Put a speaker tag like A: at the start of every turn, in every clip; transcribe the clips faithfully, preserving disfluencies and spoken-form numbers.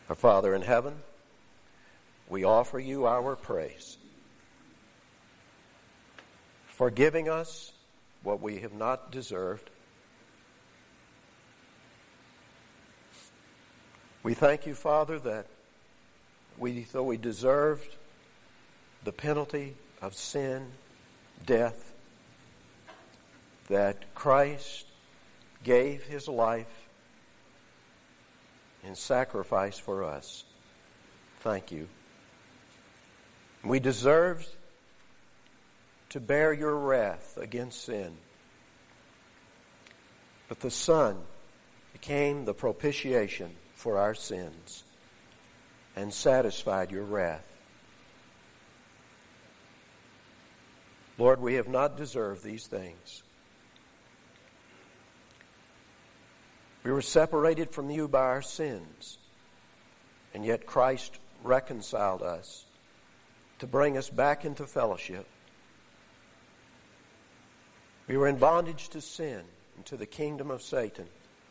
A: Our Father in heaven, we offer you our praise for giving us what we have not deserved. We thank you, Father, that we, though we deserved the penalty of sin, death, that Christ gave his life in sacrifice for us. Thank you. We deserved to bear your wrath against sin, but the Son became the propitiation for our sins and satisfied your wrath. Lord, we have not deserved these things. We were separated from you by our sins, and yet Christ reconciled us to bring us back into fellowship. We were in bondage to sin and to the kingdom of Satan.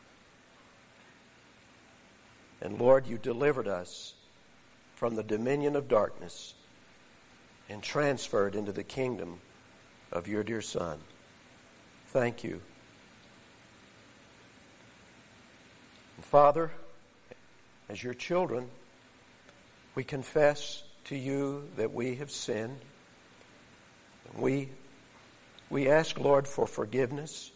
A: And Lord, you delivered us from the dominion of darkness and transferred into the kingdom of your dear Son. Thank you. And Father, as your children, we confess to you that we have sinned. We, we ask, Lord, for forgiveness.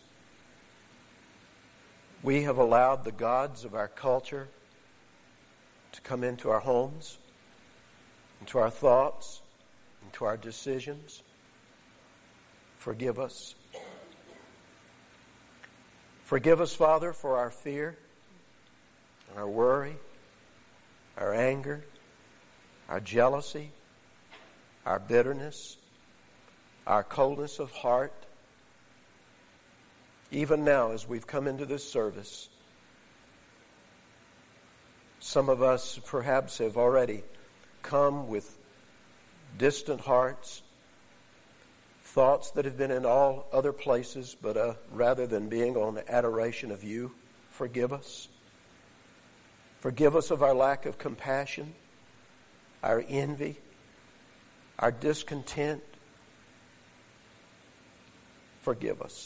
A: We have allowed the gods of our culture to come into our homes, into our thoughts, into our decisions. Forgive us. Forgive us, Father, for our fear, our worry, our anger, our jealousy, our bitterness, our coldness of heart. Even now, as we've come into this service, some of us perhaps have already come with distant hearts, thoughts that have been in all other places, but uh, rather than being on adoration of you, forgive us. Forgive us of our lack of compassion, our envy, our discontent. Forgive us.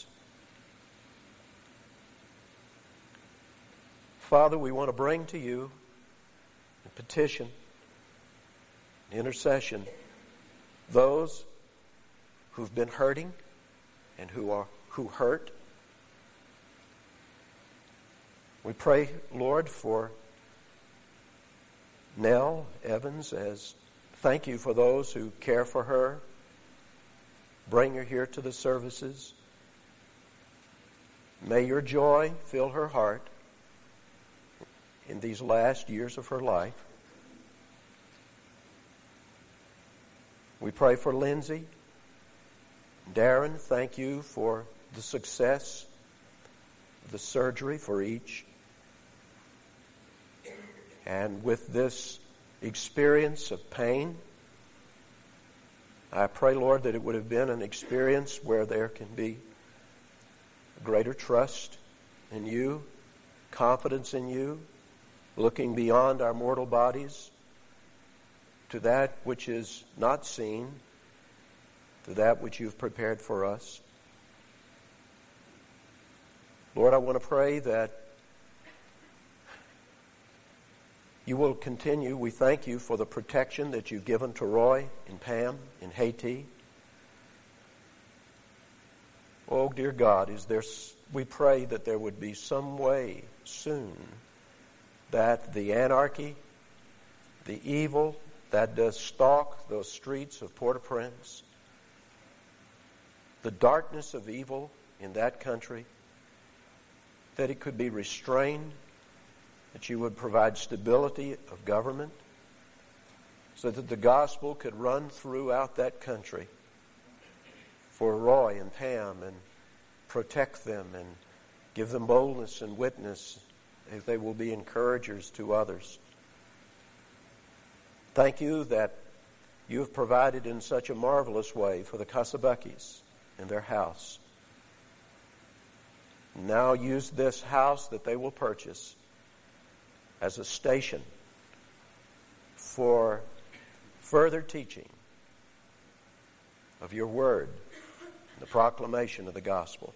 A: Father, we want to bring to you a petition, intercession, those who've been hurting and who are who hurt. We pray, Lord, for Nell Evans, as thank you for those who care for her, bring her here to the services. May your joy fill her heart in these last years of her life. We pray for Lindsay, Darren. Thank you for the success of the surgery for each. And with this experience of pain, I pray, Lord, that it would have been an experience where there can be greater trust in you, confidence in you, looking beyond our mortal bodies to that which is not seen, to that which you've prepared for us. Lord, I want to pray that you will continue. We thank you for the protection that you've given to Roy and Pam in Haiti. Oh, dear God, is there? We pray that there would be some way soon that the anarchy, the evil that does stalk those streets of Port-au-Prince, the darkness of evil in that country, that it could be restrained, that you would provide stability of government so that the gospel could run throughout that country for Roy and Pam and protect them and give them boldness and witness as they will be encouragers to others. Thank you that you have provided in such a marvelous way for the Kasabakis and their house. Now use this house that they will purchase as a station for further teaching of your word, the proclamation of the gospel.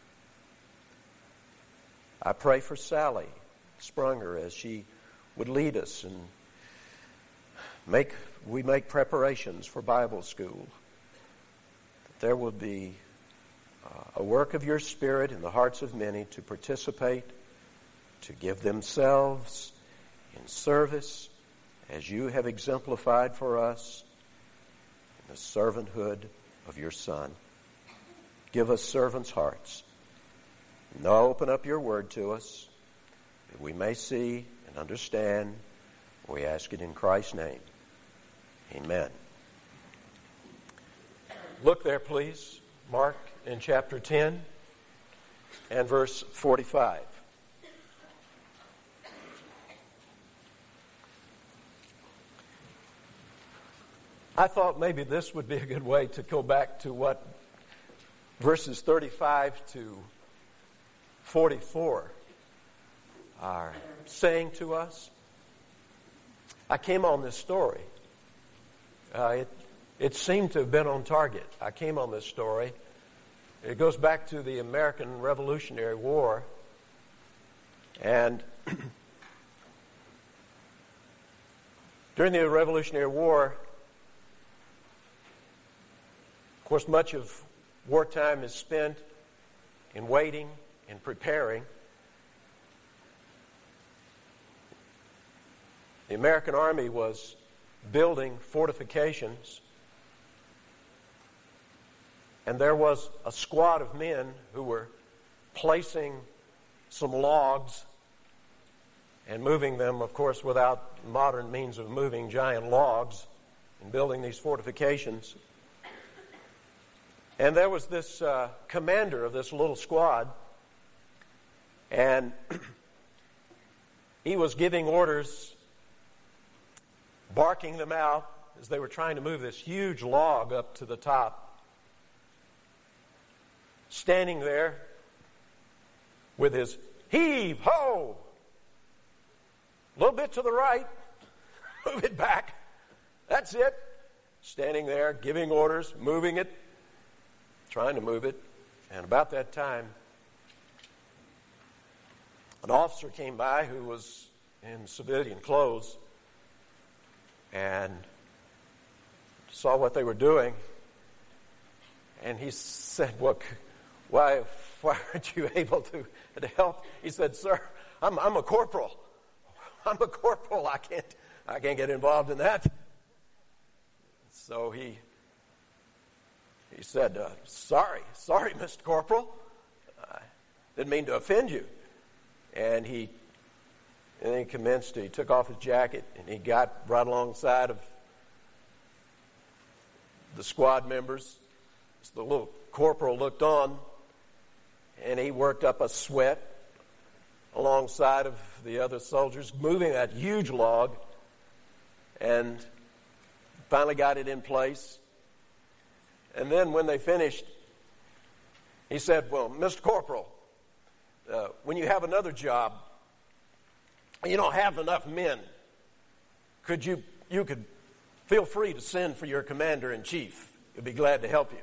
A: I pray for Sally Sprunger as she would lead us and make we make preparations for Bible school. That there will be uh, a work of your Spirit in the hearts of many to participate, to give themselves in service as you have exemplified for us in the servanthood of your Son. Give us servants' hearts. Now open up your word to us that we may see and understand. We ask it in Christ's name. Amen. Look there, please. Mark in chapter ten and verse forty-five. I thought maybe this would be a good way to go back to what verses thirty-five to forty-four are saying to us. I came on this story. Uh, it, it seemed to have been on target. I came on this story. It goes back to the American Revolutionary War. And during the Revolutionary War, of course, much of wartime is spent in waiting and preparing. The American Army was building fortifications, and there was a squad of men who were placing some logs and moving them, of course, without modern means of moving giant logs and building these fortifications. And there was this uh, commander of this little squad, and he was giving orders, barking them out as they were trying to move this huge log up to the top. Standing there with his heave, ho! A little bit to the right, move it back. That's it. Standing there, giving orders, moving it, trying to move it. And about that time, an officer came by who was in civilian clothes and saw what they were doing. And he said, well, why, why aren't you able to, to help? He said, sir, I'm, I'm a corporal. I'm a corporal. I can't, I can't get involved in that. So he he said, uh, sorry, sorry, Mister Corporal. I didn't mean to offend you. And he And then he commenced, he took off his jacket, and he got right alongside of the squad members. The little corporal looked on, and he worked up a sweat alongside of the other soldiers, moving that huge log, and finally got it in place. And then when they finished, he said, well, Mister Corporal, uh, when you have another job, you don't have enough men, could you you could feel free to send for your commander-in-chief. He'd be glad to help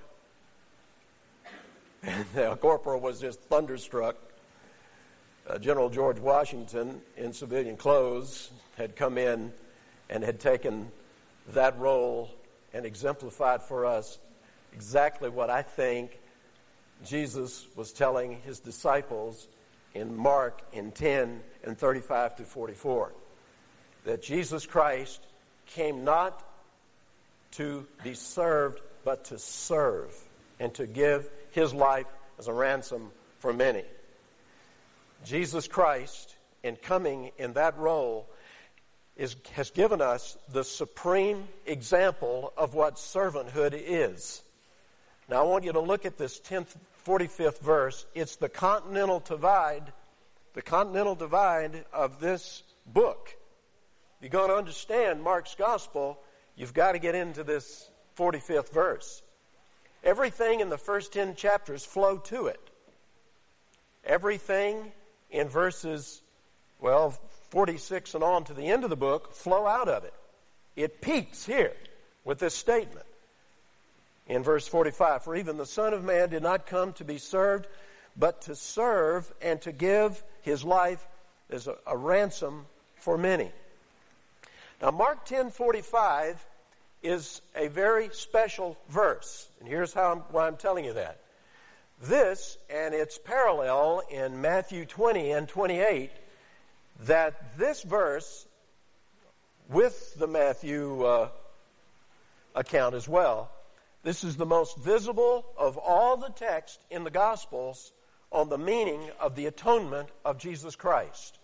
A: you. And the corporal was just thunderstruck. Uh, General George Washington, in civilian clothes, had come in and had taken that role and exemplified for us exactly what I think Jesus was telling his disciples in Mark in ten and thirty-five to forty-four, that Jesus Christ came not to be served, but to serve and to give his life as a ransom for many. Jesus Christ, in coming in that role, is, has given us the supreme example of what servanthood is. Now I want you to look at this tenth, forty-fifth verse. It's the continental divide, the continental divide of this book. If you're going to understand Mark's gospel, you've got to get into this forty-fifth verse. Everything in the first ten chapters flow to it. Everything in verses, well, forty-six and on to the end of the book flow out of it. it peaks here with this statement in verse forty-five. For even the Son of Man did not come to be served, but to serve and to give his life as a, a ransom for many. Now, Mark ten forty-five is a very special verse. And here's how I'm, why I'm telling you that. This and its parallel in Matthew twenty and twenty-eight, that this verse, with the Matthew uh, account as well, this is the most visible of all the text in the Gospels on the meaning of the atonement of Jesus Christ.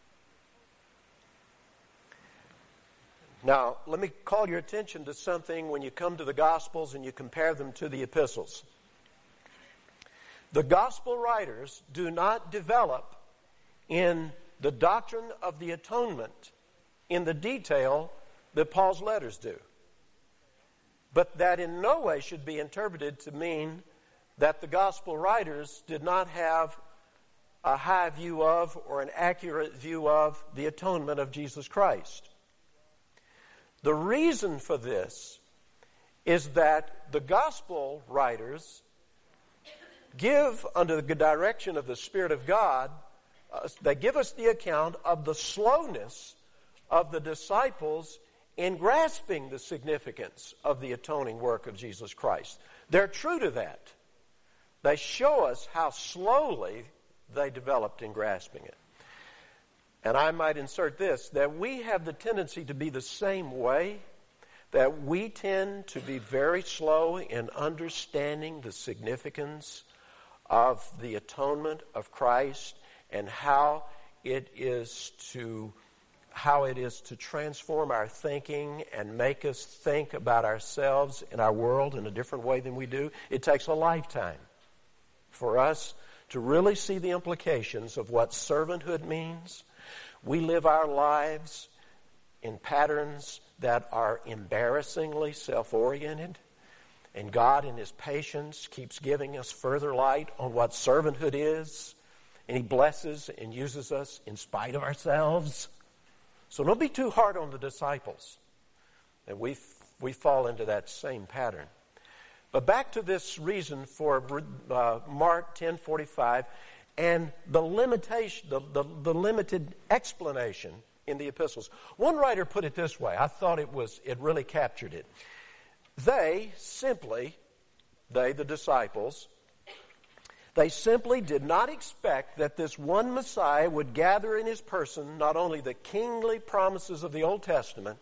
A: Now, let me call your attention to something when you come to the Gospels and you compare them to the epistles. The Gospel writers do not develop in the doctrine of the atonement in the detail that Paul's letters do. But that in no way should be interpreted to mean that the Gospel writers did not have a high view of or an accurate view of the atonement of Jesus Christ. The reason for this is that the Gospel writers give, under the direction of the Spirit of God, uh, they give us the account of the slowness of the disciples in grasping the significance of the atoning work of Jesus Christ. They're true to that. They show us how slowly they developed in grasping it. And I might insert this, that we have the tendency to be the same way, that we tend to be very slow in understanding the significance of the atonement of Christ and how it is to how it is to transform our thinking and make us think about ourselves and our world in a different way than we do. It takes a lifetime for us to really see the implications of what servanthood means. We live our lives in patterns that are embarrassingly self-oriented, and God in His patience keeps giving us further light on what servanthood is, and He blesses and uses us in spite of ourselves. So don't be too hard on the disciples. And we we fall into that same pattern. But back to this reason for uh, Mark ten forty-five and the limitation, the, the, the limited explanation in the epistles. One writer put it this way. I thought it was it really captured it. They simply, they the disciples, they simply did not expect that this one Messiah would gather in His person not only the kingly promises of the Old Testament,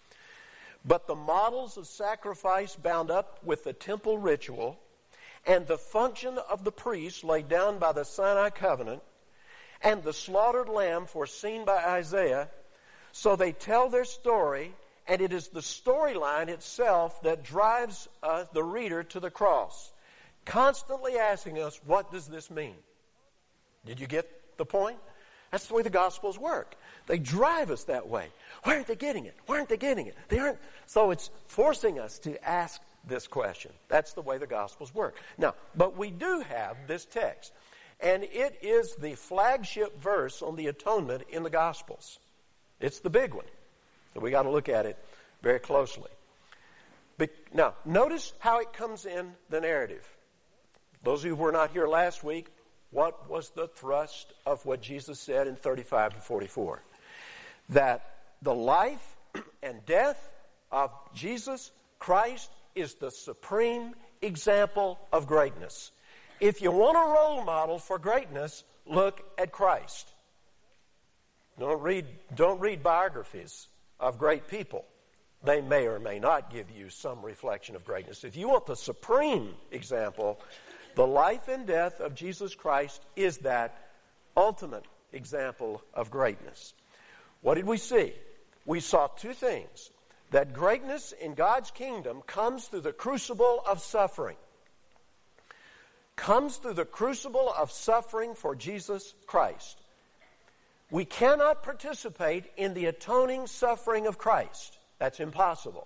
A: but the models of sacrifice bound up with the temple ritual and the function of the priest laid down by the Sinai covenant and the slaughtered lamb foreseen by Isaiah. So they tell their story, and it is the storyline itself that drives uh, the reader to the cross, constantly asking us, what does this mean? Did you get the point? That's the way the Gospels work. They drive us that way. Why aren't they getting it? Why aren't they getting it? They aren't. So it's forcing us to ask this question. That's the way the Gospels work. Now, but we do have this text, and it is the flagship verse on the atonement in the Gospels. It's the big one. So we got to look at it very closely. But now, notice how it comes in the narrative. Those of you who were not here last week, what was the thrust of what Jesus said in thirty-five to forty-four? That the life and death of Jesus Christ is the supreme example of greatness. If you want a role model for greatness, look at Christ. Don't read, don't read biographies of great people. They may or may not give you some reflection of greatness. If you want the supreme example, the life and death of Jesus Christ is that ultimate example of greatness. What did we see? We saw two things. That greatness in God's kingdom comes through the crucible of suffering. Comes through the crucible of suffering for Jesus Christ. We cannot participate in the atoning suffering of Christ. That's impossible.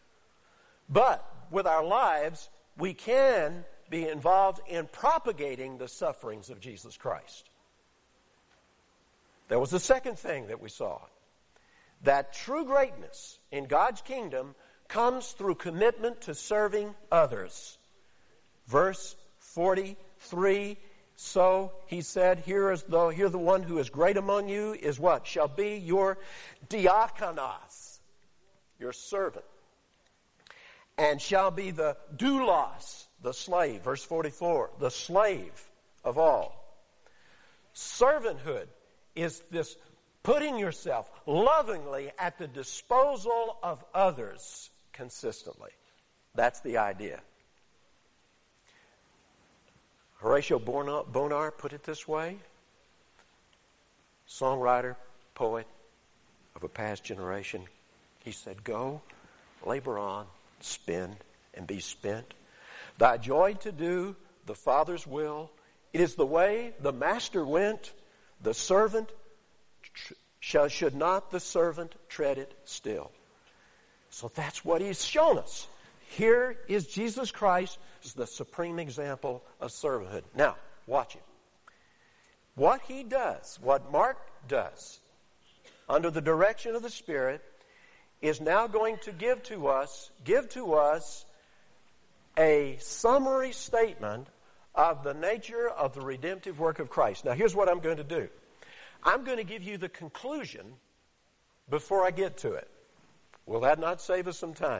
A: But with our lives, we can be involved in propagating the sufferings of Jesus Christ. There was the second thing that we saw. that true greatness in God's kingdom comes through commitment to serving others. Verse forty-three, so he said, here is the, here the one who is great among you is what? Shall be your diakonos, your servant. And shall be the doulos, the slave. Verse forty-four, the slave of all. Servanthood is this putting yourself lovingly at the disposal of others consistently. That's the idea. Horatio Bonar put it this way. Songwriter, poet of a past generation. He said, go, labor on, spend, and be spent. Thy joy to do the Father's will. It is the way the master went. The servant, shall, should not the servant tread it still. So that's what he's shown us. Here is Jesus Christ as the supreme example of servanthood. Now, watch him. What he does, what Mark does, under the direction of the Spirit, is now going to give to us, give to us a summary statement of the nature of the redemptive work of Christ. Now, here's what I'm going to do. I'm going to give you the conclusion before I get to it. Will that not save us some time?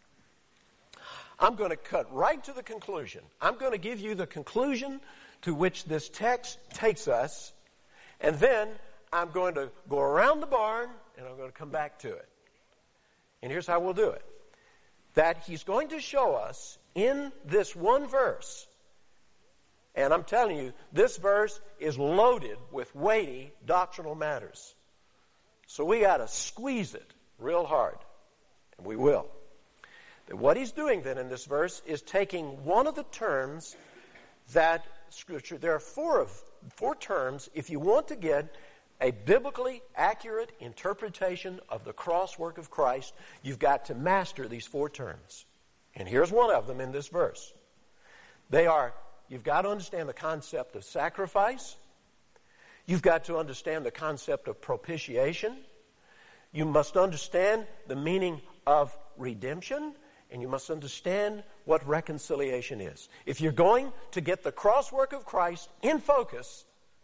A: I'm going to cut right to the conclusion. I'm going to give you the conclusion to which this text takes us, and then I'm going to go around the barn, and I'm going to come back to it. And here's how we'll do it. That he's going to show us in this one verse, and I'm telling you, this verse is loaded with weighty doctrinal matters. So we got to squeeze it real hard, and we will. That what he's doing then in this verse is taking one of the terms that Scripture, there are four of four terms, if you want to get a biblically accurate interpretation of the cross work of Christ, you've got to master these four terms. And here's one of them in this verse. They are, you've got to understand the concept of sacrifice. You've got to understand the concept of propitiation. You must understand the meaning of redemption. And you must understand what reconciliation is. If you're going to get the cross work of Christ in focus,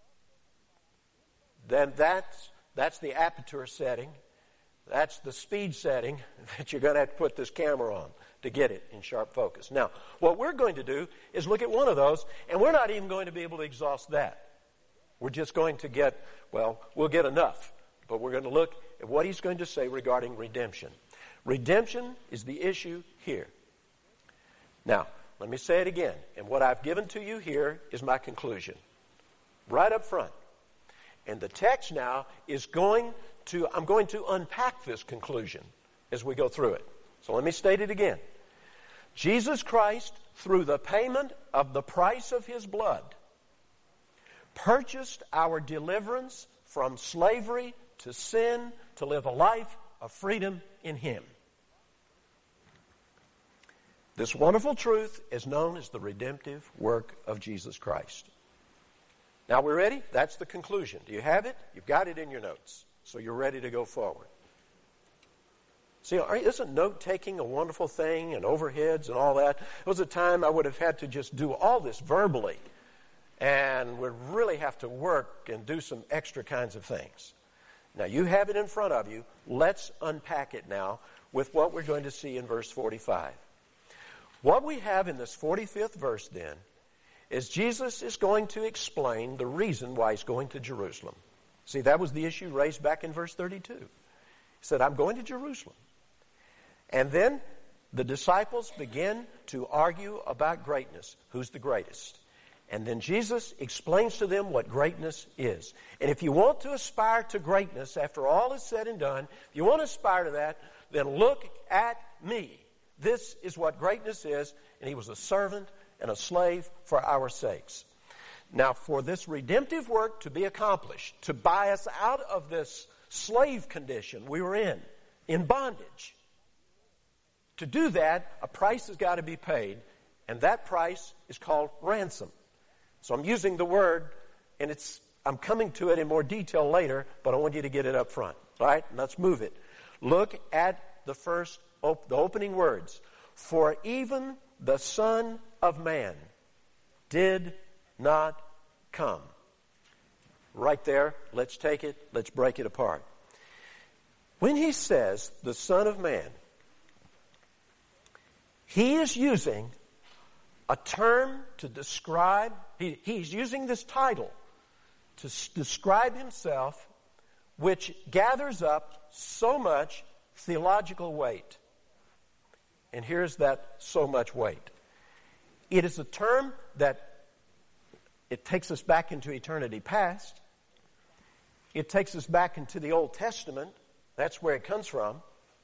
A: then that's, that's the aperture setting. That's the speed setting that you're going to have to put this camera on to get it in sharp focus. Now, what we're going to do is look at one of those, and we're not even going to be able to exhaust that. We're just going to get, well, we'll get enough. But we're going to look at what he's going to say regarding redemption. Redemption is the issue here. Now, let me say it again. And what I've given to you here is my conclusion. Right up front. And the text now is going to, I'm going to unpack this conclusion as we go through it. So let me state it again. Jesus Christ, through the payment of the price of his blood, purchased our deliverance from slavery to sin, to live a life of freedom in him. This wonderful truth is known as the redemptive work of Jesus Christ. Now we're ready? That's the conclusion. Do you have it? You've got it in your notes. So you're ready to go forward. See, isn't note-taking a wonderful thing, and overheads and all that? There was a time I would have had to just do all this verbally and would really have to work and do some extra kinds of things. Now you have it in front of you. Let's unpack it now with what we're going to see in verse forty-five. What we have in this forty-fifth verse then is Jesus is going to explain the reason why he's going to Jerusalem. See, that was the issue raised back in verse thirty-two. He said, I'm going to Jerusalem. And then the disciples begin to argue about greatness. Who's the greatest? And then Jesus explains to them what greatness is. And if you want to aspire to greatness after all is said and done, if you want to aspire to that, then look at me. This is what greatness is, and he was a servant and a slave for our sakes. Now, for this redemptive work to be accomplished, to buy us out of this slave condition we were in, in bondage, to do that, a price has got to be paid, and that price is called ransom. So I'm using the word, and it's I'm coming to it in more detail later, but I want you to get it up front. All right, let's move it. Look at the first, op- the opening words. For even the Son of Man did not come. Right there, let's take it, let's break it apart. When he says the Son of Man, he is using a term to describe, he, he's using this title to s- describe himself, which gathers up so much theological weight. And here's that so much weight. It is a term that it takes us back into eternity past. It takes us back into the Old Testament. That's where it comes from.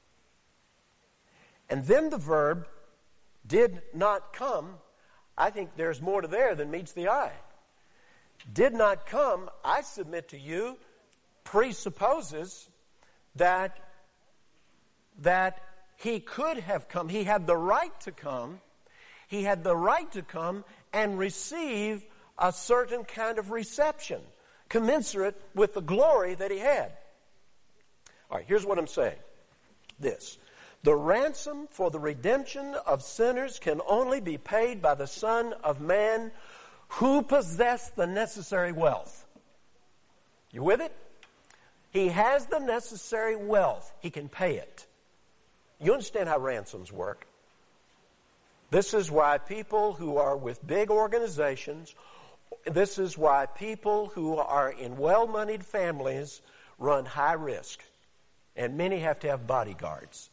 A: And then the verb did not come. I think there's more to there than meets the eye. Did not come, I submit to you, presupposes that, that he could have come. He had the right to come. He had the right to come and receive a certain kind of reception, commensurate with the glory that he had. All right, here's what I'm saying. This. The ransom for the redemption of sinners can only be paid by the Son of Man who possessed the necessary wealth. You with it? He has the necessary wealth. He can pay it. You understand how ransoms work? This is why people who are with big organizations, this is why people who are in well-moneyed families run high risk. And many have to have bodyguards.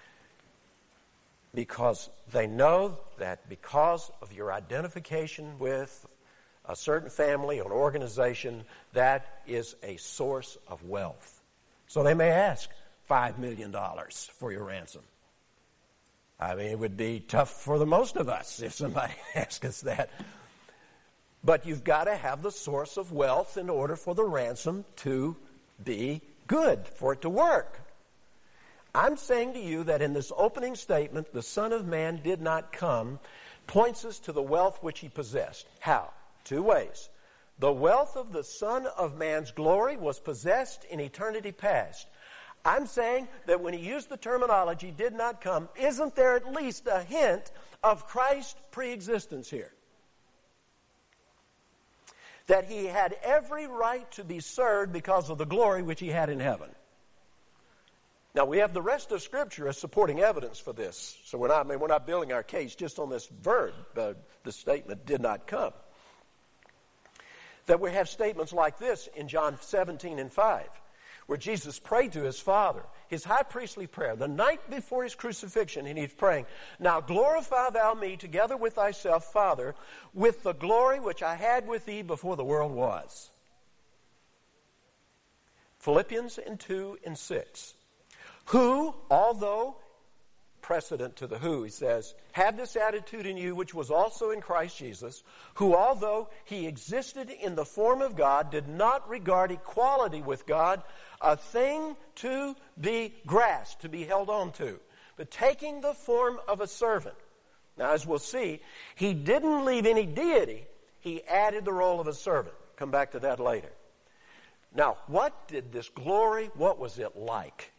A: Because they know that because of your identification with a certain family or an organization, that is a source of wealth. So they may ask five million dollars for your ransom. I mean, it would be tough for the most of us if somebody asked us that. But you've got to have the source of wealth in order for the ransom to be good, for it to work. I'm saying to you that in this opening statement, the Son of Man did not come, points us to the wealth which he possessed. How? Two ways. The wealth of the Son of Man's glory was possessed in eternity past. I'm saying that when he used the terminology did not come, isn't there at least a hint of Christ's preexistence here? That he had every right to be served because of the glory which he had in heaven. Now, we have the rest of Scripture as supporting evidence for this. So we're not, I mean, we're not building our case just on this verb, uh, the statement did not come. That we have statements like this in John seventeen and five, where Jesus prayed to his Father, his high priestly prayer, the night before his crucifixion, and he's praying, now glorify thou me together with thyself, Father, with the glory which I had with thee before the world was. Philippians two and six. Who, although, precedent to the who, he says, had this attitude in you which was also in Christ Jesus, who, although he existed in the form of God, did not regard equality with God a thing to be grasped, to be held on to, but taking the form of a servant. Now, as we'll see, he didn't leave any deity. He added the role of a servant. Come back to that later. Now, what did this glory, what was it like?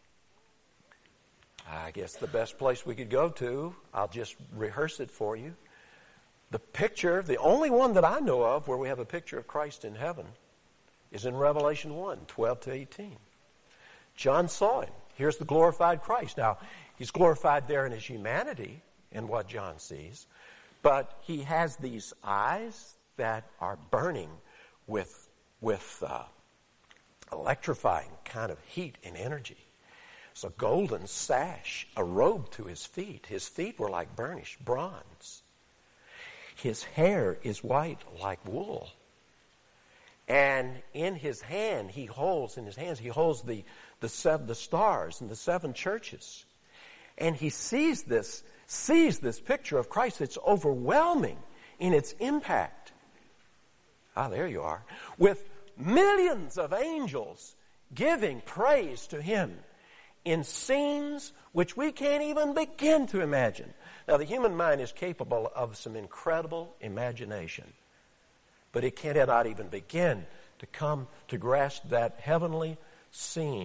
A: I guess the best place we could go to, I'll just rehearse it for you. The picture, the only one that I know of where we have a picture of Christ in heaven is in Revelation one, twelve to eighteen. John saw him. Here's the glorified Christ. Now, he's glorified there in his humanity in what John sees, but he has these eyes that are burning with, with uh, electrifying kind of heat and energy. It's a golden sash, a robe to his feet. His feet were like burnished bronze. His hair is white like wool. And in his hand, he holds, in his hands, he holds the, the, seven, the stars and the seven churches. And he sees this, sees this picture of Christ. It's overwhelming in its impact. Ah, there you are. With millions of angels giving praise to him in scenes which we can't even begin to imagine. Now, the human mind is capable of some incredible imagination, but it cannot even begin to come to grasp that heavenly scene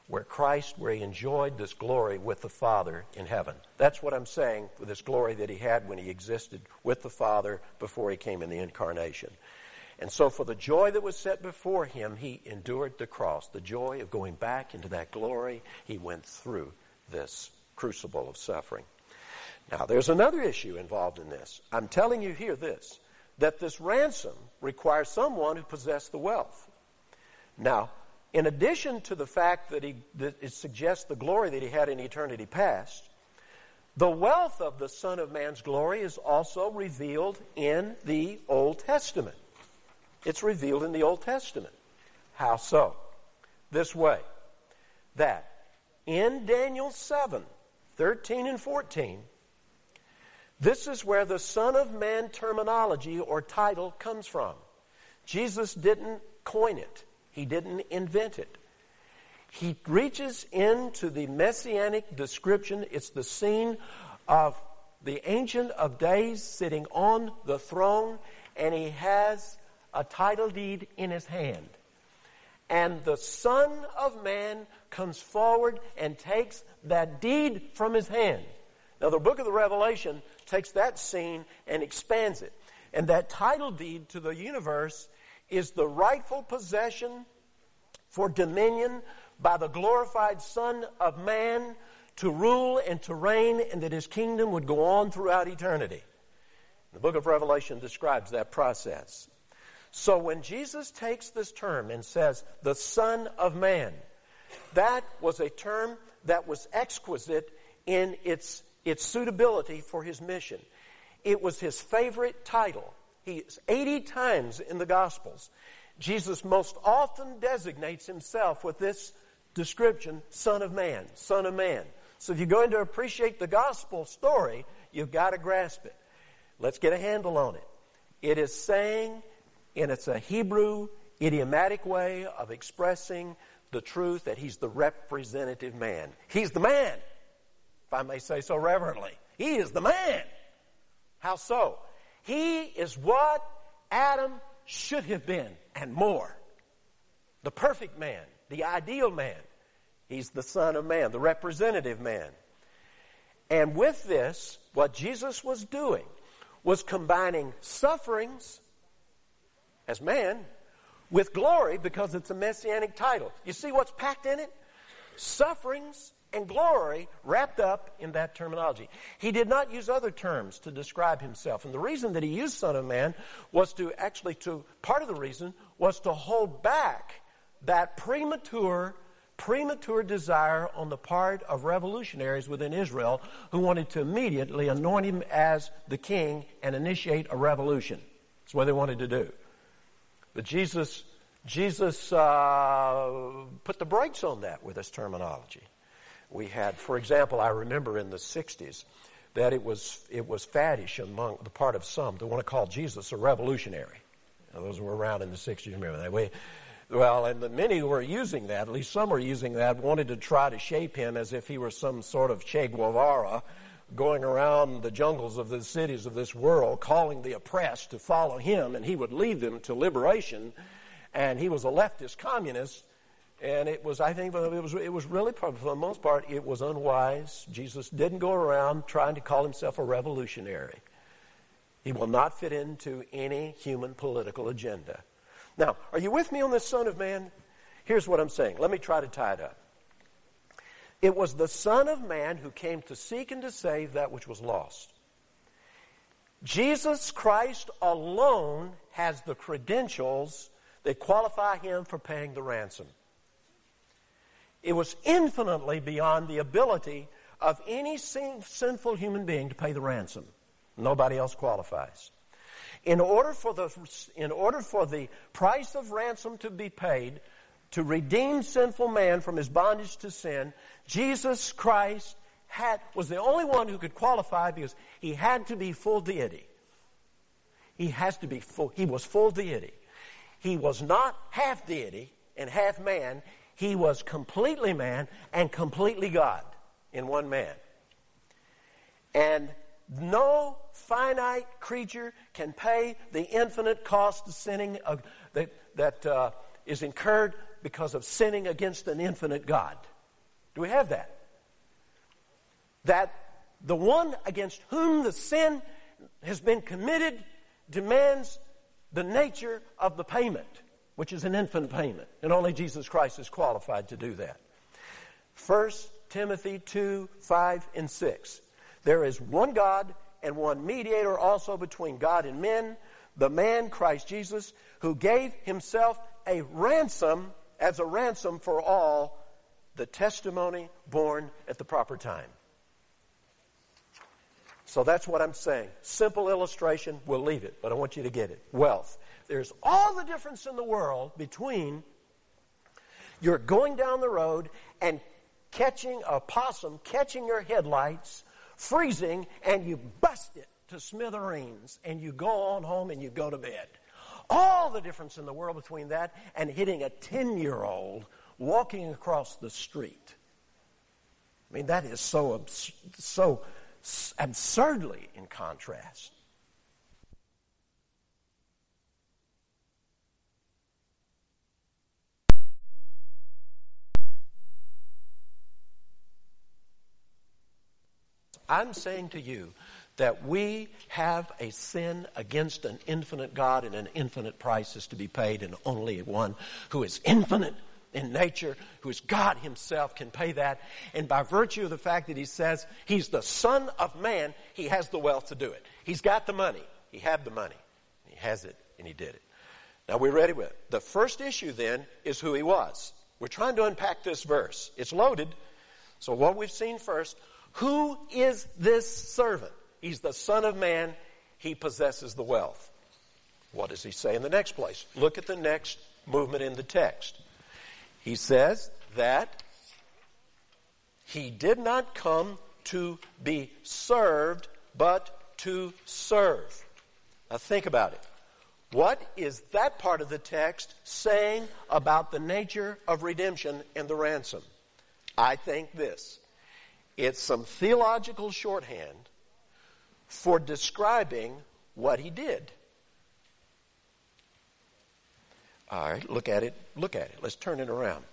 A: where Christ, where he enjoyed this glory with the Father in heaven. That's what I'm saying for this glory that he had when he existed with the Father before he came in the incarnation. And so for the joy that was set before him, he endured the cross. The joy of going back into that glory, he went through this crucible of suffering. Now, there's another issue involved in this. I'm telling you here this, that this ransom requires someone who possessed the wealth. Now, in addition to the fact that, he, that it suggests the glory that he had in eternity past, the wealth of the Son of Man's glory is also revealed in the Old Testament. It's revealed in the Old Testament. How so? This way, that in Daniel seven, thirteen and fourteen, this is where the Son of Man terminology or title comes from. Jesus didn't coin it. He didn't invent it. He reaches into the messianic description. It's the scene of the Ancient of Days sitting on the throne, and he has a title deed in his hand. And the Son of Man comes forward and takes that deed from his hand. Now, the book of the Revelation takes that scene and expands it. And that title deed to the universe is the rightful possession for dominion by the glorified Son of Man to rule and to reign, and that his kingdom would go on throughout eternity. The book of Revelation describes that process. So when Jesus takes this term and says, the Son of Man, that was a term that was exquisite in its, its suitability for his mission. It was his favorite title. He eighty times in the Gospels, Jesus most often designates himself with this description, Son of Man, Son of Man. So if you're going to appreciate the gospel story, you've got to grasp it. Let's get a handle on it. It is saying, and it's a Hebrew idiomatic way of expressing the truth that he's the representative man. He's the man, if I may say so reverently. He is the man. How so? He is what Adam should have been and more. The perfect man, the ideal man. He's the Son of Man, the representative man. And with this, what Jesus was doing was combining sufferings as man with glory, because it's a messianic title. You see what's packed in it? Sufferings and glory wrapped up in that terminology. He did not use other terms to describe himself. And the reason that he used Son of Man was to actually to, part of the reason was to hold back that premature, premature desire on the part of revolutionaries within Israel who wanted to immediately anoint him as the king and initiate a revolution. That's what they wanted to do. But Jesus, Jesus uh, put the brakes on that with his terminology. We had, for example, I remember in the sixties that it was it was faddish among the part of some to want to call Jesus a revolutionary. Now, those who were around in the sixties remember that. We, well, and the many who were using that, at least some were using that, wanted to try to shape him as if he were some sort of Che Guevara going around the jungles of the cities of this world, calling the oppressed to follow him, and he would lead them to liberation. And he was a leftist communist. And it was, I think, it was, it was really, for the most part, it was unwise. Jesus didn't go around trying to call himself a revolutionary. He will not fit into any human political agenda. Now, are you with me on this Son of Man? Here's what I'm saying. Let me try to tie it up. It was the Son of Man who came to seek and to save that which was lost. Jesus Christ alone has the credentials that qualify him for paying the ransom. It was infinitely beyond the ability of any sin, sinful human being to pay the ransom. Nobody else qualifies. In order for the, in order for the price of ransom to be paid, to redeem sinful man from his bondage to sin, Jesus Christ had, was the only one who could qualify, because he had to be full deity. He has to be full. He was full deity. He was not half deity and half man. He was completely man and completely God in one man. And no finite creature can pay the infinite cost of sinning uh, that, that uh, is incurred because of sinning against an infinite God. Do we have that? That the one against whom the sin has been committed demands the nature of the payment, which is an infant payment. And only Jesus Christ is qualified to do that. First Timothy two, five, and six. There is one God and one mediator also between God and men, the man Christ Jesus, who gave himself a ransom, as a ransom for all, the testimony born at the proper time. So that's what I'm saying. Simple illustration, we'll leave it, but I want you to get it. Wealth. There's all the difference in the world between you're going down the road and catching a possum, catching your headlights, freezing, and you bust it to smithereens, and you go on home and you go to bed. All the difference in the world between that and hitting a ten-year-old walking across the street. I mean, that is so abs- so absurdly in contrast. I'm saying to you that we have a sin against an infinite God, and an infinite price is to be paid, and only one who is infinite in nature, who is God himself, can pay that. And by virtue of the fact that he says he's the Son of Man, he has the wealth to do it. He's got the money. He had the money. He has it, and he did it. Now we're ready with it. The first issue then is who he was. We're trying to unpack this verse. It's loaded. So what we've seen first, who is this servant? He's the Son of Man. He possesses the wealth. What does he say in the next place? Look at the next movement in the text. He says that he did not come to be served, but to serve. Now think about it. What is that part of the text saying about the nature of redemption and the ransom? I think this. It's some theological shorthand for describing what he did. All right, look at it. Look at it. Let's turn it around.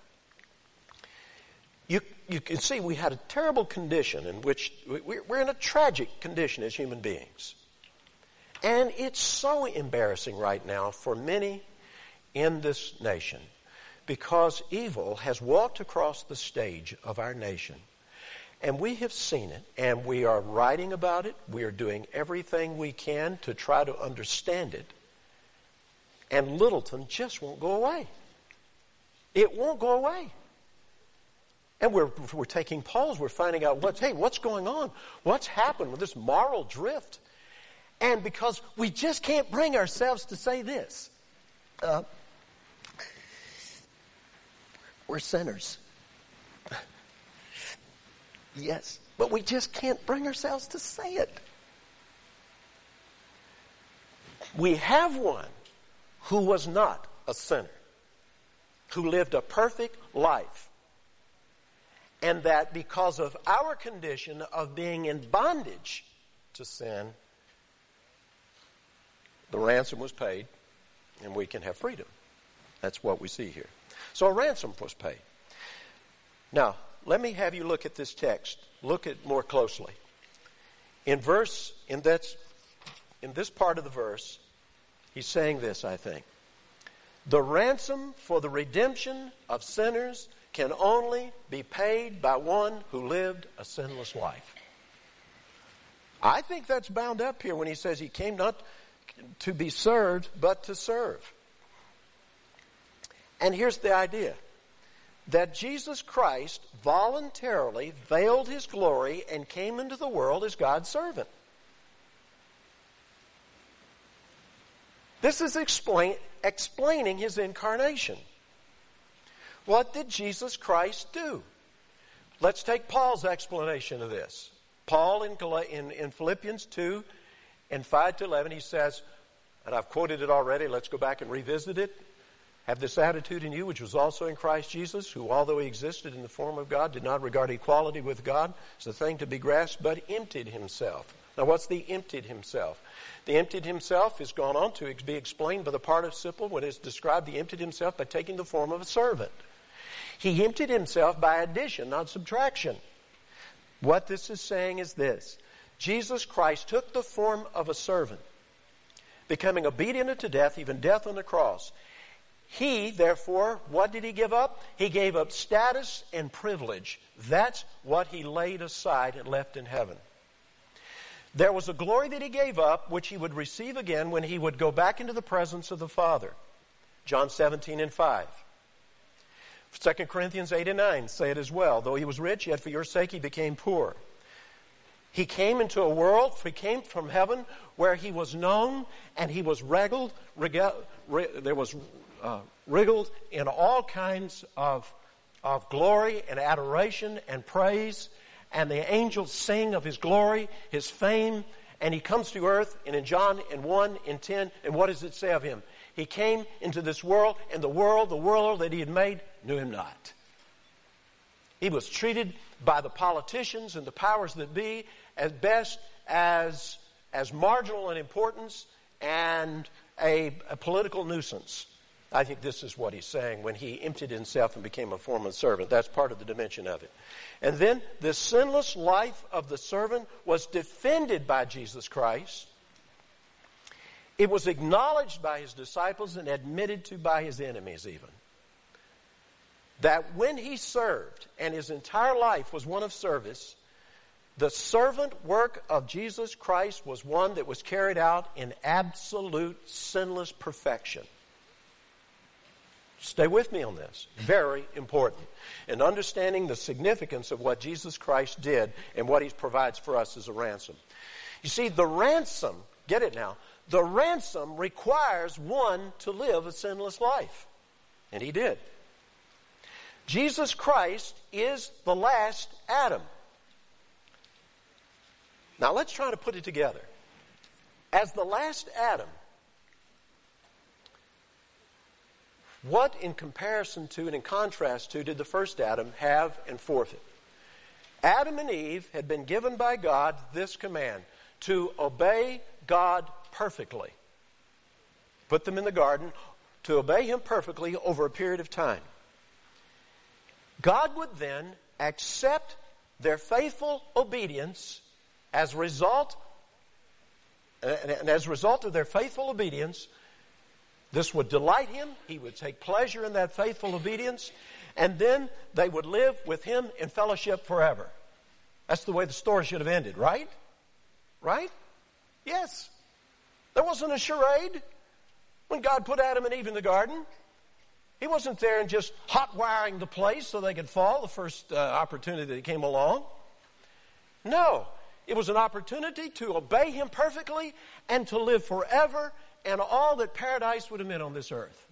A: You, you can see we had a terrible condition in which we're in a tragic condition as human beings. And it's so embarrassing right now for many in this nation because evil has walked across the stage of our nation. And we have seen it, and we are writing about it. We are doing everything we can to try to understand it. And Littleton just won't go away. It won't go away. And we're, we're taking polls. We're finding out, what's, hey, what's going on? What's happened with this moral drift? And because we just can't bring ourselves to say this. Uh, we're sinners. Yes, but we just can't bring ourselves to say it. We have one who was not a sinner, who lived a perfect life, and that because of our condition of being in bondage to sin, the ransom was paid, and we can have freedom. That's what we see here. So a ransom was paid. Now, let me have you look at this text. Look at it more closely. In verse, in that, in this part of the verse, he's saying this, I think. The ransom for the redemption of sinners can only be paid by one who lived a sinless life. I think that's bound up here when he says he came not to be served, but to serve. And here's the idea. That Jesus Christ voluntarily veiled his glory and came into the world as God's servant. This is explain, explaining his incarnation. What did Jesus Christ do? Let's take Paul's explanation of this. Paul in, in, in Philippians two and five to eleven, he says, and I've quoted it already, let's go back and revisit it. Have this attitude in you, which was also in Christ Jesus, who, although he existed in the form of God, did not regard equality with God as a thing to be grasped, but emptied himself. Now, what's the emptied himself? The emptied himself is gone on to be explained by the participle when it's described, the emptied himself by taking the form of a servant. He emptied himself by addition, not subtraction. What this is saying is this. Jesus Christ took the form of a servant, becoming obedient unto death, even death on the cross. He, therefore, what did he give up? He gave up status and privilege. That's what he laid aside and left in heaven. There was a glory that he gave up, which he would receive again when he would go back into the presence of the Father. John seventeen and five. Second Corinthians eight and nine say it as well. Though he was rich, yet for your sake he became poor. He came into a world, he came from heaven, where he was known and he was regaled, regal, re, there was uh, regaled in all kinds of, of glory and adoration and praise. And the angels sing of his glory, his fame. And he comes to earth, and in John in one, in ten, and what does it say of him? He came into this world, and the world, the world that he had made, knew him not. He was treated by the politicians and the powers that be as best as, as marginal in importance and a, a political nuisance. I think this is what he's saying when he emptied himself and became a form of servant. That's part of the dimension of it. And then the sinless life of the servant was defended by Jesus Christ. It was acknowledged by his disciples and admitted to by his enemies even. That when he served, and his entire life was one of service, the servant work of Jesus Christ was one that was carried out in absolute sinless perfection. Stay with me on this. Very important. In understanding the significance of what Jesus Christ did and what he provides for us as a ransom. You see, the ransom, get it now, the ransom requires one to live a sinless life. And he did. Jesus Christ is the last Adam. Now let's try to put it together. As the last Adam, what in comparison to and in contrast to did the first Adam have and forfeit? Adam and Eve had been given by God this command, to obey God perfectly. Put them in the garden, to obey him perfectly over a period of time. God would then accept their faithful obedience as a result, and as a result of their faithful obedience, this would delight him. He would take pleasure in that faithful obedience. And then they would live with him in fellowship forever. That's the way the story should have ended, right? Right? Yes. There wasn't a charade when God put Adam and Eve in the garden. He wasn't there and just hot wiring the place so they could fall the first uh, opportunity that came along. No. It was an opportunity to obey him perfectly and to live forever and all that paradise would have meant on this earth.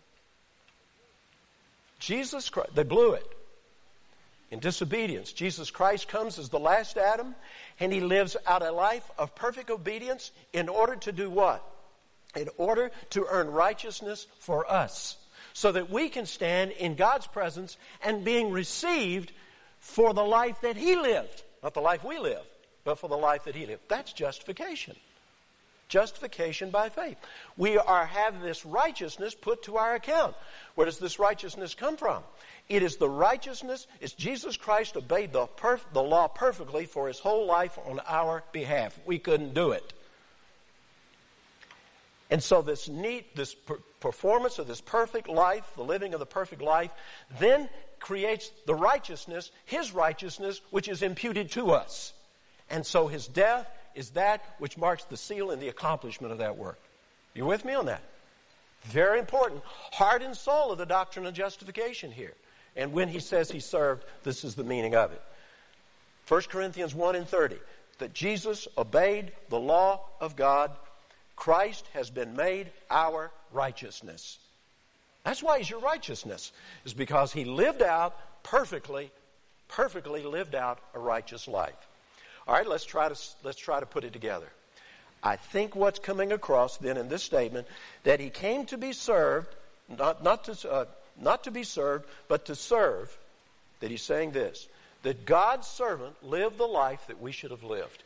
A: Jesus Christ, they blew it in disobedience. Jesus Christ comes as the last Adam, and he lives out a life of perfect obedience in order to do what? In order to earn righteousness for us, so that we can stand in God's presence and being received for the life that he lived. Not the life we live, but for the life that he lived. That's justification. Justification by faith. We are having this righteousness put to our account. Where does this righteousness come from? It is the righteousness, it's Jesus Christ obeyed the, perf- the law perfectly for his whole life on our behalf. We couldn't do it. And so this neat, this per- performance of this perfect life, the living of the perfect life, then creates the righteousness, his righteousness, which is imputed to us. And so his death is that which marks the seal and the accomplishment of that work. You with me on that? Very important. Heart and soul of the doctrine of justification here. And when he says he served, this is the meaning of it. First Corinthians one and thirty. That Jesus obeyed the law of God. Christ has been made our righteousness. That's why he's your righteousness. Is because he lived out perfectly, perfectly lived out a righteous life. All right, let's try to let's try to put it together. I think what's coming across then in this statement, that he came to be served, not not to uh, not to be served, but to serve. That he's saying this, that God's servant lived the life that we should have lived.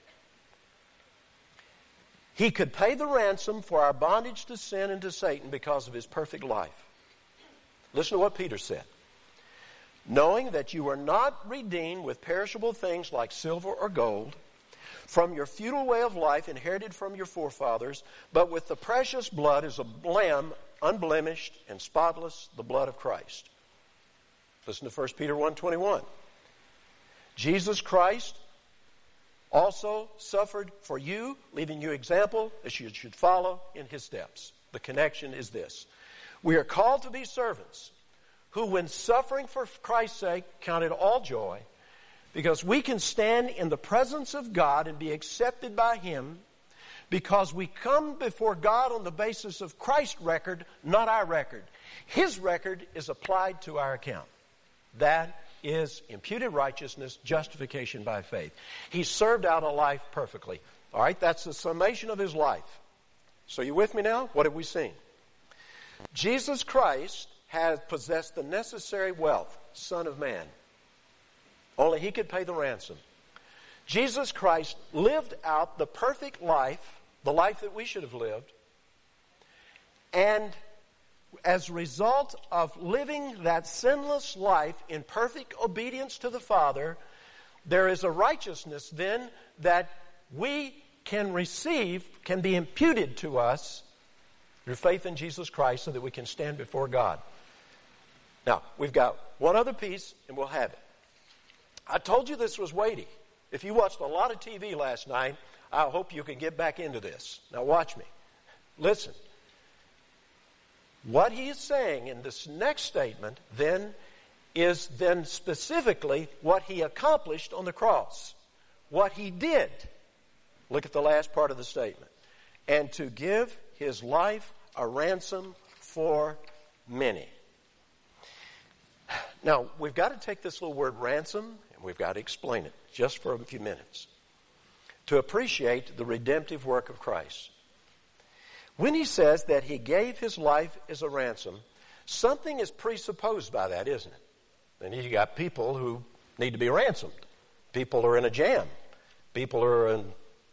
A: He could pay the ransom for our bondage to sin and to Satan because of his perfect life. Listen to what Peter said. knowing that you were not redeemed with perishable things like silver or gold from your futile way of life inherited from your forefathers, but with the precious blood as a lamb, unblemished and spotless, the blood of Christ. Listen to First Peter one twenty-one. Jesus Christ also suffered for you, leaving you example that you should follow in his steps. The connection is this. We are called to be servants who, when suffering for Christ's sake, count it all joy, because we can stand in the presence of God and be accepted by him because we come before God on the basis of Christ's record, not our record. His record is applied to our account. That is imputed righteousness, justification by faith. He served out a life perfectly. All right, that's the summation of his life. So you with me now? What have we seen? Jesus Christ has possessed the necessary wealth, Son of Man. Only he could pay the ransom. Jesus Christ lived out the perfect life, the life that we should have lived, and as a result of living that sinless life in perfect obedience to the Father, there is a righteousness then that we can receive, can be imputed to us through faith in Jesus Christ so that we can stand before God. Now, we've got one other piece and we'll have it. I told you this was weighty. If you watched a lot of T V last night, I hope you can get back into this. Now watch me. Listen. What he is saying in this next statement then is then specifically what he accomplished on the cross. What he did. Look at the last part of the statement. And to give his life a ransom for many. Now, we've got to take this little word ransom and we've got to explain it just for a few minutes to appreciate the redemptive work of Christ. When he says that he gave his life as a ransom, something is presupposed by that, isn't it? And you got people who need to be ransomed. People are in a jam. People are in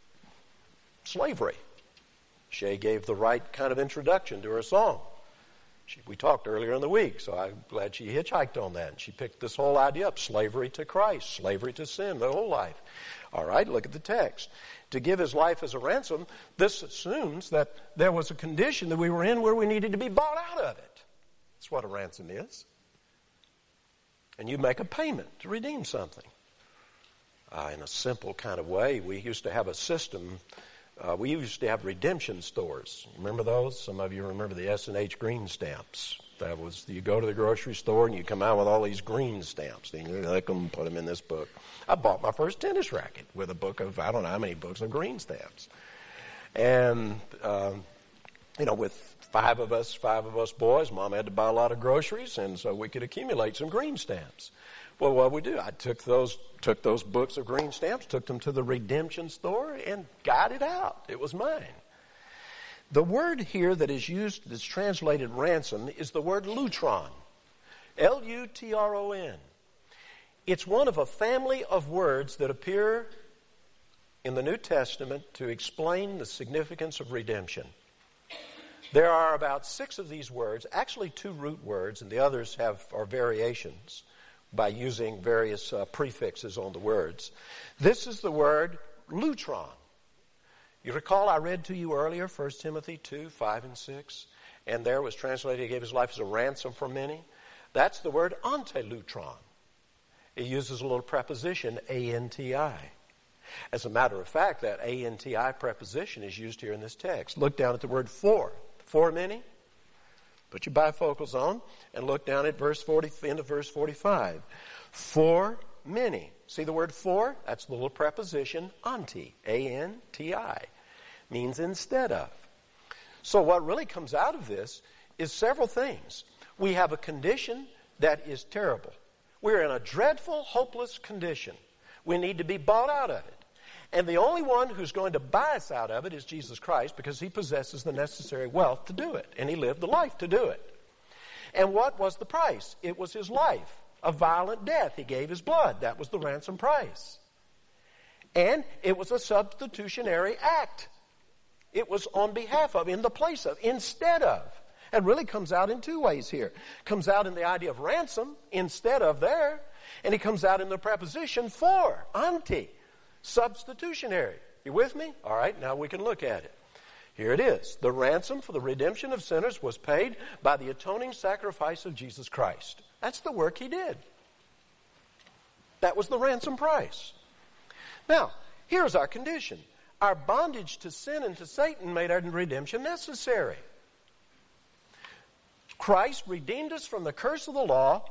A: slavery. Shay gave the right kind of introduction to her song. She, we talked earlier in the week, so I'm glad she hitchhiked on that. And she picked this whole idea up, slavery to Christ, slavery to sin, the whole life. All right, look at the text. To give his life as a ransom, this assumes that there was a condition that we were in where we needed to be bought out of it. That's what a ransom is. And you make a payment to redeem something. Uh, in a simple kind of way, we used to have a system. Uh, we used to have redemption stores. Remember those? Some of you remember the S and H green stamps. That was, you go to the grocery store and you come out with all these green stamps. And you lick them, put them in this book. I bought my first tennis racket with a book of, I don't know how many books of green stamps. And, um, you know, with five of us, five of us boys, Mom had to buy a lot of groceries, and so we could accumulate some green stamps. Well, what we do, I took those took those books of green stamps, took them to the redemption store, and got it out. It was mine. The word here that is used, that's translated ransom, is the word lutron. L U T R O N. It's one of a family of words that appear in the New Testament to explain the significance of redemption. There are about six of these words, actually two root words, and the others have are variations by using various uh, prefixes on the words. This is the word lutron. You recall I read to you earlier First Timothy two, five, and six, and there was translated, he gave his life as a ransom for many. That's the word antelutron. It uses a little preposition, A N T I. As a matter of fact, that A N T I preposition is used here in this text. Look down at the word for. For many. Put your bifocals on and look down at verse forty, end of verse forty-five. For many. See the word for? That's the little preposition, anti, A N T I. Means instead of. So what really comes out of this is several things. We have a condition that is terrible. We're in a dreadful, hopeless condition. We need to be bought out of it. And the only one who's going to buy us out of it is Jesus Christ, because he possesses the necessary wealth to do it. And he lived the life to do it. And what was the price? It was his life. A violent death. He gave his blood. That was the ransom price. And it was a substitutionary act. It was on behalf of, in the place of, instead of. It really comes out in two ways here. It comes out in the idea of ransom instead of there, and it comes out in the preposition for, anti, substitutionary. You with me? All right, now we can look at it. Here it is. The ransom for the redemption of sinners was paid by the atoning sacrifice of Jesus Christ. That's the work he did. That was the ransom price. Now, here's our condition. Our bondage to sin and to Satan made our redemption necessary. Christ redeemed us from the curse of the law,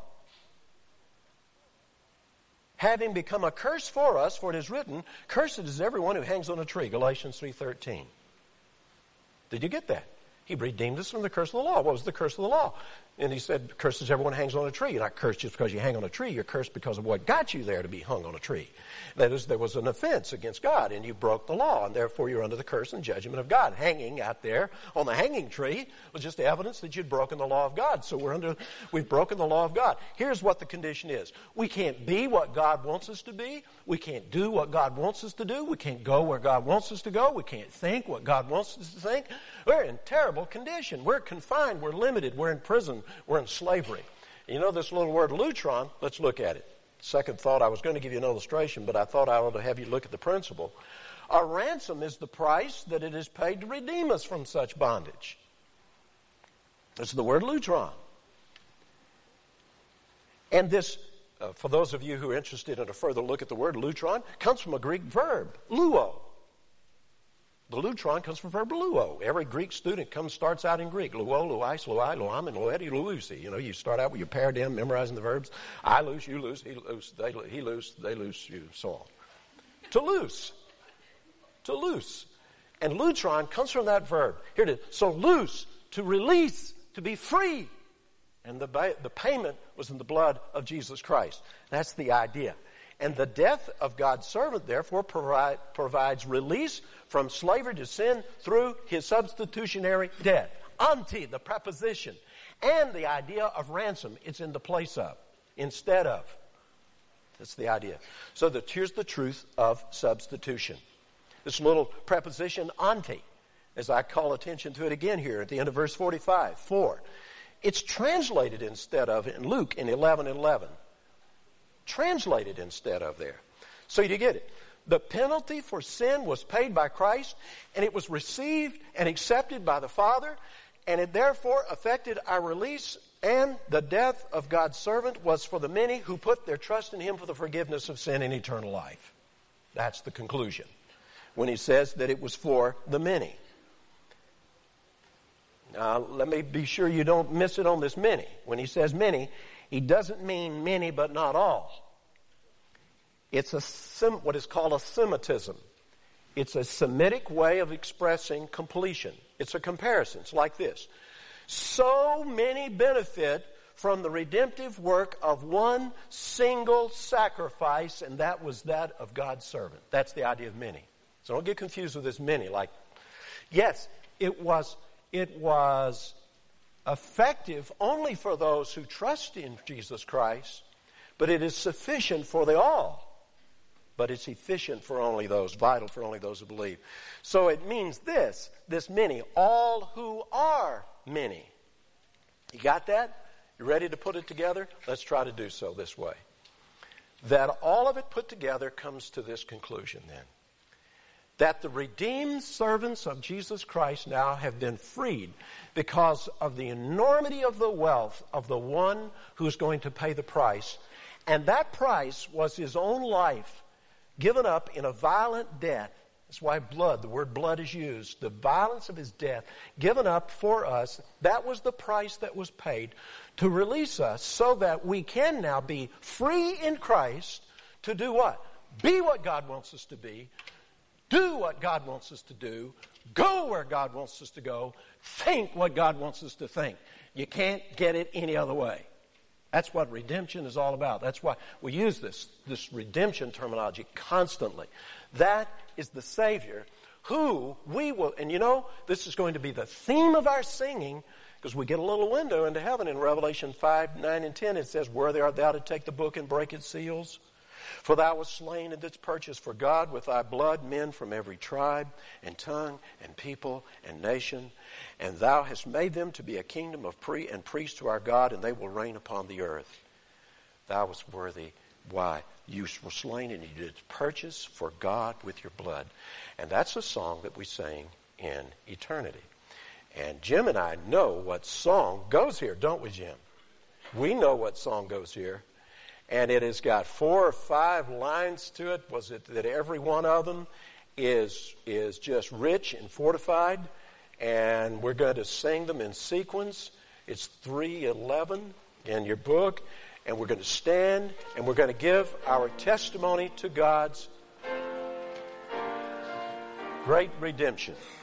A: having become a curse for us, for it is written, cursed is everyone who hangs on a tree, Galatians three thirteen. Did you get that? He redeemed us from the curse of the law. What was the curse of the law? And he said, cursed is everyone who hangs on a tree. You're not cursed just because you hang on a tree. You're cursed because of what got you there to be hung on a tree. That is, there was an offense against God, and you broke the law, and therefore you're under the curse and judgment of God. Hanging out there on the hanging tree was just evidence that you'd broken the law of God. So we're under, we've broken the law of God. Here's what the condition is. We can't be what God wants us to be. We can't do what God wants us to do. We can't go where God wants us to go. We can't think what God wants us to think. We're in terrible condition. We're confined. We're limited. We're in prison. We're in slavery. You know this little word lutron? Let's look at it. Second thought, I was going to give you an illustration, but I thought I ought to have you look at the principle. A ransom is the price that it is paid to redeem us from such bondage. It's the word lutron. And this, uh, for those of you who are interested in a further look at the word lutron, comes from a Greek verb, luo. The lutron comes from the verb luo. Every Greek student comes starts out in Greek. Luo, luais, luai, luam, and lueti, luusi. You know, you start out with your paradigm, memorizing the verbs. I loose, you loose, he loose, they, he loose, they loose, you, so on. To loose. To loose. And lutron comes from that verb. Here it is. So loose, to release, to be free. And the, the payment was in the blood of Jesus Christ. That's the idea. And the death of God's servant, therefore, provide, provides release from slavery to sin through his substitutionary death. Anti, the preposition, and the idea of ransom. It's in the place of, instead of. That's the idea. So that here's the truth of substitution. This little preposition, anti, as I call attention to it again here at the end of verse forty-five, for. It's translated instead of in Luke in eleven eleven. Translated instead of there. So you get it. The penalty for sin was paid by Christ, and it was received and accepted by the Father, and it therefore affected our release, and the death of God's servant was for the many who put their trust in him for the forgiveness of sin and eternal life. That's the conclusion when he says that it was for the many. Now, let me be sure you don't miss it on this many. When he says many, he doesn't mean many but not all. It's a sim, what is called a Semitism. It's a Semitic way of expressing completion. It's a comparison. It's like this. So many benefit from the redemptive work of one single sacrifice, and that was that of God's servant. That's the idea of many. So don't get confused with this many. Like, yes, it was, it was effective only for those who trust in Jesus Christ, but it is sufficient for the all. But it's efficient for only those, vital for only those who believe. So it means this, this many, all who are many. You got that? You ready to put it together? Let's try to do so this way. That all of it put together comes to this conclusion then. That the redeemed servants of Jesus Christ now have been freed because of the enormity of the wealth of the one who's going to pay the price. And that price was his own life given up in a violent death. That's why blood, the word blood is used. The violence of his death given up for us. That was the price that was paid to release us so that we can now be free in Christ to do what? Be what God wants us to be. Do what God wants us to do. Go where God wants us to go. Think what God wants us to think. You can't get it any other way. That's what redemption is all about. That's why we use this, this redemption terminology constantly. That is the Savior who we will, and you know, this is going to be the theme of our singing because we get a little window into heaven in Revelation five, nine, and ten. It says, where art thou to take the book and break its seals? For thou wast slain and didst purchase for God with thy blood men from every tribe and tongue and people and nation. And thou hast made them to be a kingdom of pre- and priests to our God, and they will reign upon the earth. Thou wast worthy. Why? You were slain and you did purchase for God with your blood. And that's a song that we sing in eternity. And Jim and I know what song goes here, don't we, Jim? We know what song goes here. And it has got four or five lines to it. Was it that every one of them is, is just rich and fortified? And we're going to sing them in sequence. It's three eleven in your book. And we're going to stand and we're going to give our testimony to God's great redemption.